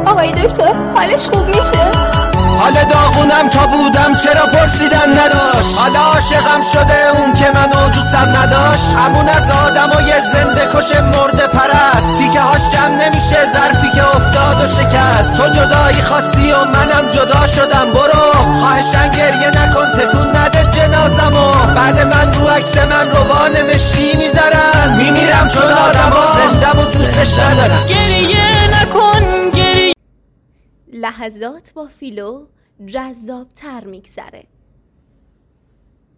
آقای دکتر حالش خوب میشه؟ حال داغونم تا بودم چرا پرسیدن نداشت، حالا عاشقم شده اون که منو دوستم نداشت، همون از آدمای زنده کش مرده پرست، تیکه هاش جمع نمیشه ظرفی که افتاد و شکست، تو جدایی خواستی و منم جدا شدم، برو خواهشن گریه نکن تکون نده جنازمو، بعد من رو عکس من روبان مشکی میذارن، میمیرم چون آدما زندم و دوستش ندارن. گریه نکن گریه. لحظات با فیلو جذاب تر میگذره.